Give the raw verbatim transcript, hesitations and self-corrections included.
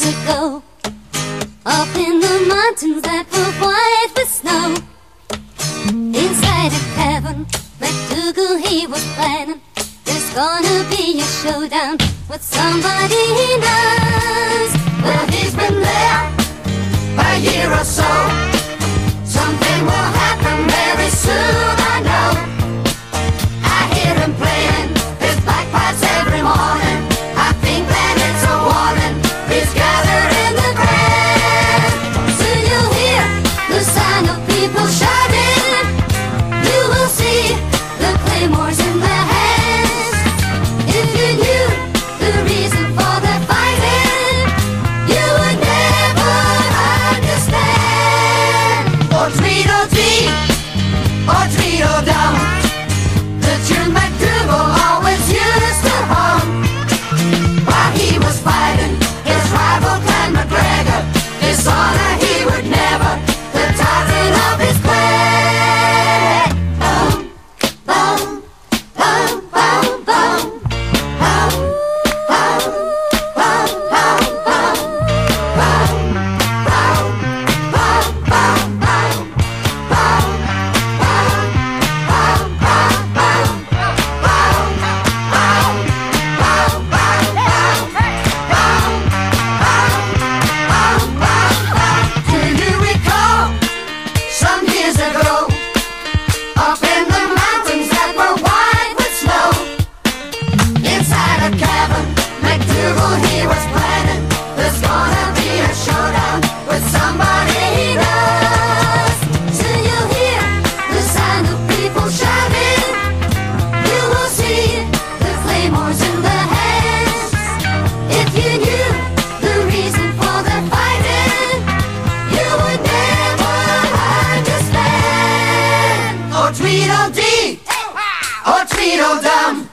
ago, up in the mountains that were white with snow. Inside a cavern, MacDougal, he was planning, there's gonna be a showdown with somebody he knows. Well, he's been there a year or so. Something will happen very soon, I know. I hear him playing his bagpipes every morning. I think that it's a warning. He's gathered in the grand. Soon you'll hear the sound of people shouting. You will see the claymores in their hands. If you knew the reason for their fighting, you would never understand. Or Tweedledee, or Tweedledum, the tune MacDougal always used to hum. While he was fighting his rival Clan MacGregor, dishonor he would never, the titan of his clan. Bum, bum, bum, bum, bum, bum, bum, bum, bum, bum, bum, bum, bum, bum, bum, bum, Do you recall some years ago, up in the mountains that were white with snow? Inside a cavern, MacDougal, he was planning, there's gonna be a showdown with somebody he knows. Soon you'll hear the sound of people shouting. You will see the claymores in their hands. If you knew the reason for their fighting, you would never understand. Or Tweedledee, or Tweedledum,